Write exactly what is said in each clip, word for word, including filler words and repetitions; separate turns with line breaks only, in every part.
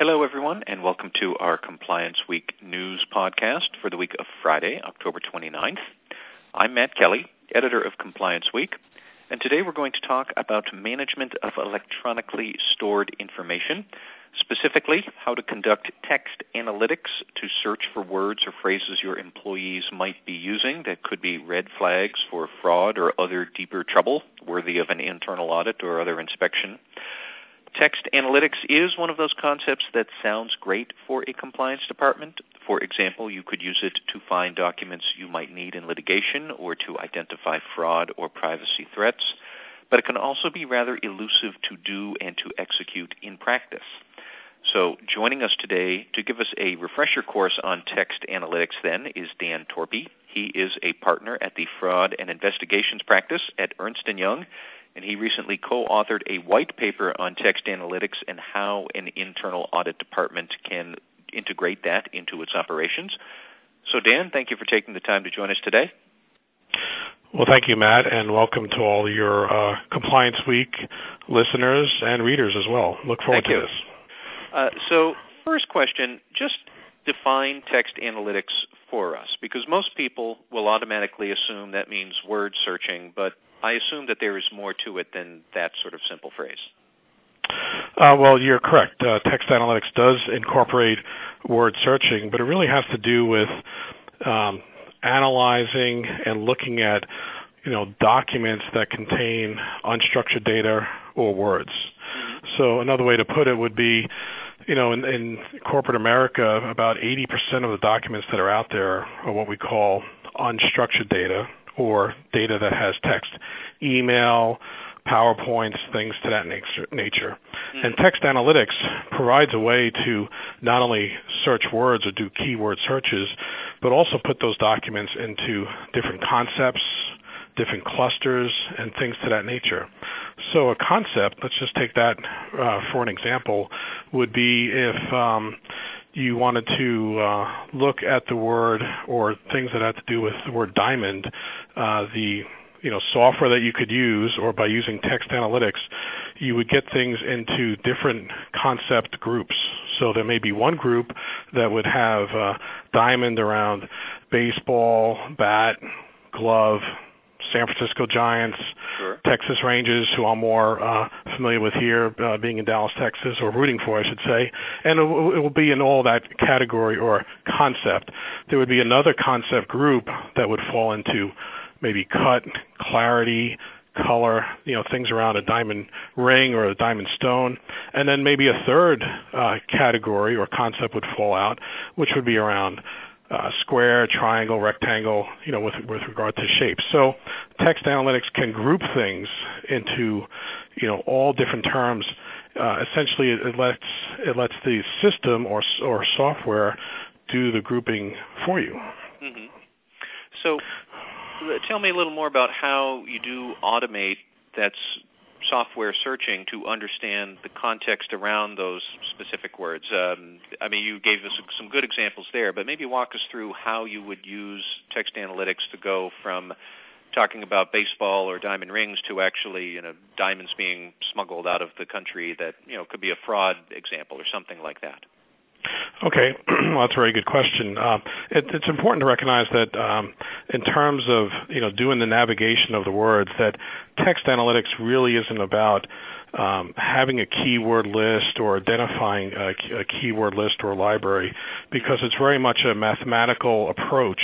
Hello, everyone, and welcome to our Compliance Week news podcast for the week of Friday, October twenty-ninth. I'm Matt Kelly, editor of Compliance Week, and today we're going to talk about management of electronically stored information, specifically how to conduct text analytics to search for words or phrases your employees might be using that could be red flags for fraud or other deeper trouble worthy of an internal audit or other inspection. Text analytics is one of those concepts that sounds great for a compliance department. For example, you could use it to find documents you might need in litigation or to identify fraud or privacy threats, but it can also be rather elusive to do and to execute in practice. So joining us today to give us a refresher course on text analytics then is Dan Torpy. He is a partner at the Fraud and Investigations Practice at Ernst and Young, and he recently co-authored a white paper on text analytics and how an internal audit department can integrate that into its operations. So Dan, thank you for taking the time to join us today.
Well, thank you, Matt, and welcome to all your uh, Compliance Week listeners and readers as well. Look forward
thank
to
you.
this.
Uh, so first question, just define text analytics for us, because most people will automatically assume that means word searching, but I assume that there is more to it than that sort of simple phrase.
Uh, well, you're correct. Uh, text analytics does incorporate word searching, but it really has to do with um, analyzing and looking at, you know, documents that contain unstructured data or words. Mm-hmm. So another way to put it would be, you know, in, in corporate America, about eighty percent of the documents that are out there are what we call unstructured data, or data that has text, email, PowerPoints, things to that nature. Mm-hmm. And text analytics provides a way to not only search words or do keyword searches, but also put those documents into different concepts, different clusters, and things to that nature. So a concept, let's just take that uh, for an example, would be if um, you wanted to uh, look at the word or things that have to do with the word diamond, uh, the you know software that you could use, or by using text analytics, you would get things into different concept groups. So there may be one group that would have uh, diamond around baseball, bat, glove, San Francisco Giants,
sure.
Texas Rangers, who I'm more uh, familiar with here, uh, being in Dallas, Texas, or rooting for, I should say. And it, w- it will be in all that category or concept. There would be another concept group that would fall into maybe cut, clarity, color, you know, things around a diamond ring or a diamond stone. And then maybe a third uh, category or concept would fall out, which would be around Uh, square, triangle, rectangle, you know, with with regard to shapes. So text analytics can group things into, you know, all different terms. Uh, essentially, it, it lets it lets the system or or software do the grouping for you.
Mm-hmm. So, tell me a little more about how you do automate that software searching to understand the context around those specific words. Um, I mean, you gave us some good examples there, but maybe walk us through how you would use text analytics to go from talking about baseball or diamond rings to actually, you know, diamonds being smuggled out of the country that, you know, could be a fraud example or something like that.
Okay, well, that's a very good question. Uh, it, it's important to recognize that um, in terms of, you know, doing the navigation of the words, that text analytics really isn't about um, having a keyword list or identifying a, a keyword list or library, because it's very much a mathematical approach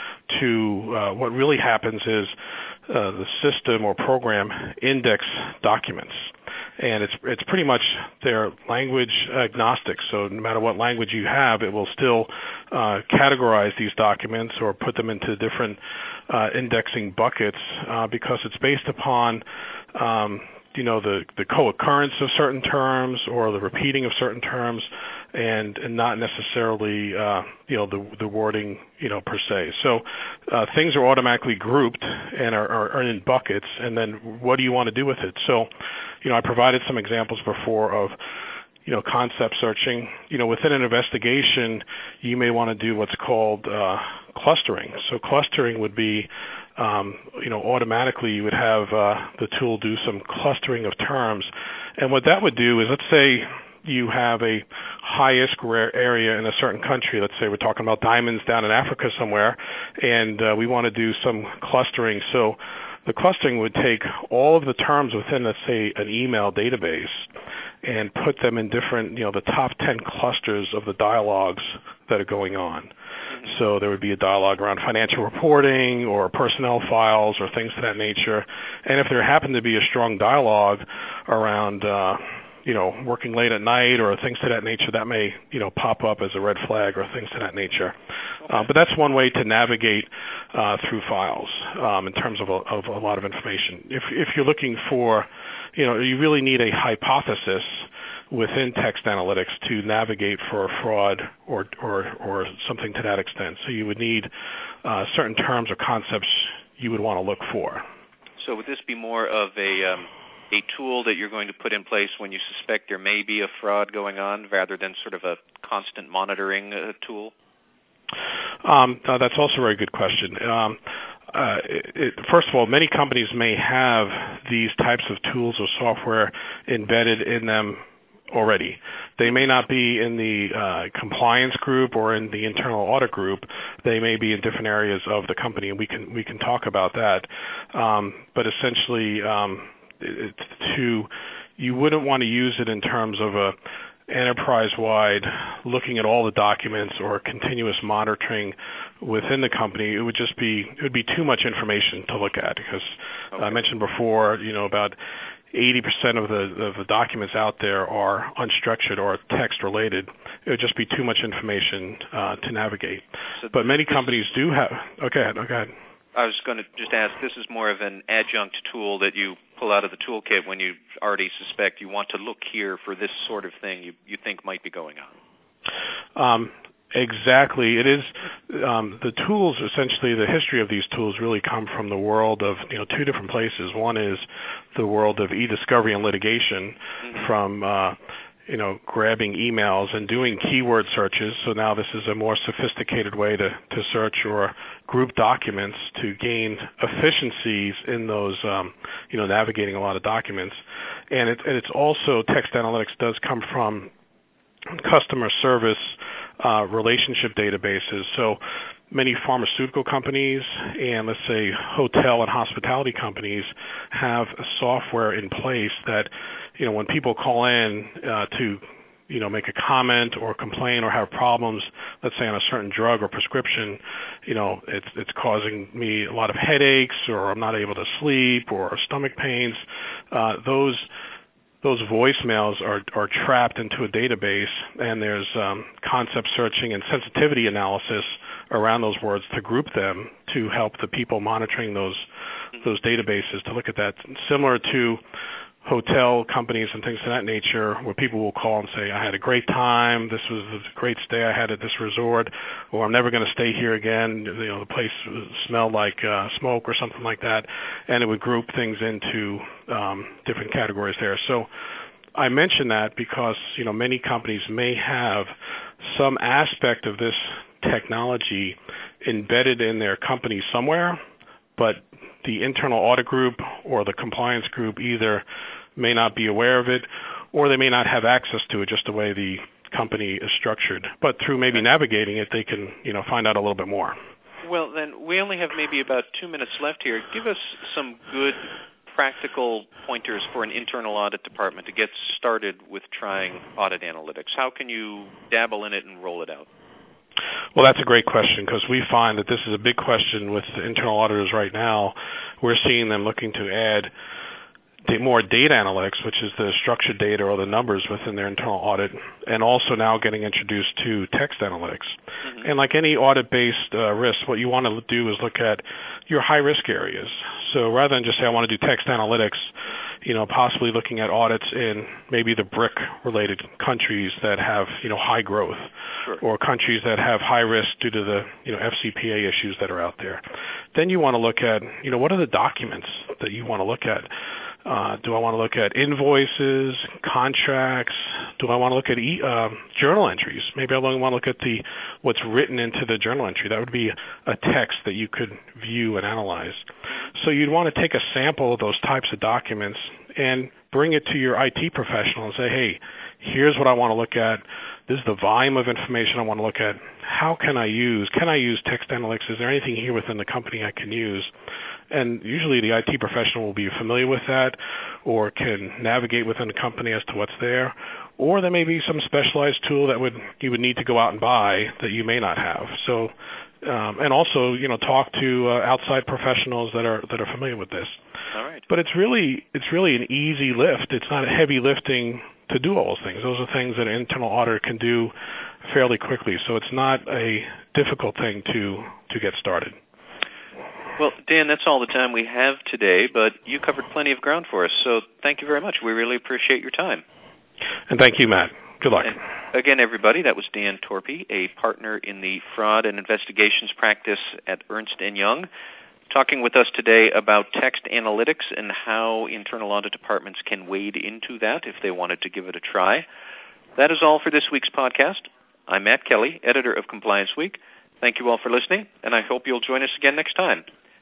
to uh, what really happens is uh, the system or program index documents. And it's it's pretty much they're language agnostic. So no matter what language you have, it will still uh, categorize these documents or put them into different uh, indexing buckets uh, because it's based upon um, you know the, the co-occurrence of certain terms or the repeating of certain terms, and, and not necessarily uh, you know the the wording you know per se. So uh, things are automatically grouped and are, are, are in buckets, and then what do you want to do with it? So you know I provided some examples before of you know concept searching. You know within an investigation, you may want to do what's called uh, clustering. So clustering would be Um, you know, automatically you would have uh, the tool do some clustering of terms. And what that would do is, let's say you have a high-risk area in a certain country. Let's say we're talking about diamonds down in Africa somewhere, and uh, we want to do some clustering. So the clustering would take all of the terms within, let's say, an email database and put them in different, you know, the top ten clusters of the dialogues that are going on. Mm-hmm. So there would be a dialogue around financial reporting or personnel files or things of that nature. And if there happened to be a strong dialogue around, uh, you know, working late at night or things to that nature, that may, you know, pop up as a red flag or things to that nature. Okay. Uh, but that's one way to navigate uh, through files um, in terms of a, of a lot of information. If if you're looking for, you know, you really need a hypothesis within text analytics to navigate for a fraud or or or something to that extent. So you would need uh, certain terms or concepts you would want to look for.
So would this be more of a um a tool that you're going to put in place when you suspect there may be a fraud going on rather than sort of a constant monitoring uh, tool?
Um, uh, that's also a very good question. Um, uh, it, it, first of all, many companies may have these types of tools or software embedded in them already. They may not be in the uh, compliance group or in the internal audit group. They may be in different areas of the company, and we can we can talk about that. Um, but essentially, um, it, to you wouldn't want to use it in terms of a enterprise-wide looking at all the documents or continuous monitoring within the company. It would just be it would be too much information to look at because okay. I mentioned before, you know, about eighty percent of the of the documents out there are unstructured or text related. It would just be too much information uh, to navigate. So but many companies do have. Okay, okay, go ahead.
I was going to just ask, this is more of an adjunct tool that you pull out of the toolkit when you already suspect you want to look here for this sort of thing you, you think might be going on.
Um, exactly. It is um, the tools, essentially the history of these tools really come from the world of, you know, two different places. One is the world of e-discovery and litigation mm-hmm. from uh, you know, grabbing emails and doing keyword searches. So now this is a more sophisticated way to, to search or group documents to gain efficiencies in those, um, you know, navigating a lot of documents. And, it, and it's also, text analytics does come from customer service uh, relationship databases. So many pharmaceutical companies and, let's say, hotel and hospitality companies have a software in place that, you know, when people call in uh, to, you know, make a comment or complain or have problems, let's say on a certain drug or prescription, you know, it's it's causing me a lot of headaches or I'm not able to sleep or stomach pains. Uh, those those voicemails are are trapped into a database, and there's um, concept searching and sensitivity analysis around those words to group them to help the people monitoring those those databases to look at that. Similar to hotel companies and things of that nature, where people will call and say, I had a great time, this was a great stay I had at this resort, or I'm never going to stay here again, you know, the place smelled like uh, smoke or something like that, and it would group things into um, different categories there. So I mention that because, you know, many companies may have some aspect of this technology embedded in their company somewhere, but the internal audit group or the compliance group either may not be aware of it or they may not have access to it just the way the company is structured. But through maybe navigating it, they can, you know, find out a little bit more.
Well, then we only have maybe about two minutes left here. Give us some good practical pointers for an internal audit department to get started with trying audit analytics. How can you dabble in it and roll it out?
Well, that's a great question because we find that this is a big question with the internal auditors right now. We're seeing them looking to add more data analytics, which is the structured data or the numbers within their internal audit, and also now getting introduced to text analytics. Mm-hmm. And like any audit-based uh, risk, what you want to do is look at your high-risk areas. So rather than just say, I want to do text analytics, you know, possibly looking at audits in maybe the BRIC-related countries that have, you know, high growth, sure, or countries that have high risk due to the, you know, F C P A issues that are out there. Then you want to look at, you know, what are the documents that you want to look at? Uh, do I want to look at invoices, contracts? Do I want to look at e- uh, journal entries? Maybe I only want to look at the what's written into the journal entry. That would be a text that you could view and analyze. So you'd want to take a sample of those types of documents and bring it to your I T professional and say, hey, here's what I want to look at. This is the volume of information I want to look at. How can I use? Can I use text analytics? Is there anything here within the company I can use? And usually the I T professional will be familiar with that or can navigate within the company as to what's there. Or there may be some specialized tool that would you would need to go out and buy that you may not have. So, um, and also, you know, talk to uh, outside professionals that are that are familiar with this.
All right.
But it's really it's really an easy lift. It's not a heavy lifting to do all those things. Those are things that an internal auditor can do fairly quickly. So it's not a difficult thing to to get started.
Well, Dan, that's all the time we have today, but you covered plenty of ground for us, so thank you very much. We really appreciate your time.
And thank you, Matt. Good luck.
And again, everybody, that was Dan Torpy, a partner in the Fraud and Investigations practice at Ernst and Young, talking with us today about text analytics and how internal audit departments can wade into that if they wanted to give it a try. That is all for this week's podcast. I'm Matt Kelly, editor of Compliance Week. Thank you all for listening, and I hope you'll join us again next time.